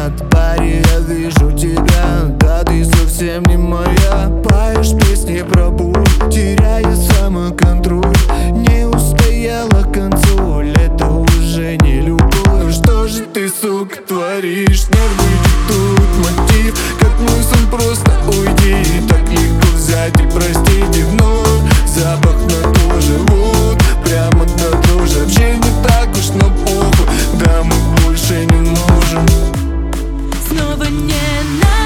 В баре я вижу тебя, да ты совсем не моя. Поешь песни про боль, теряя самоконтроль. Не устояла к концу, лето уже не любовь. Что же ты, сука, творишь? Нервы диктуют мотив, как мысль просто уйди. Так легко взять и простить и вновь запах на то живут, прямо до дрожи. Вообще не так уж, но похуй, да мы больше не можем. Снова не надо.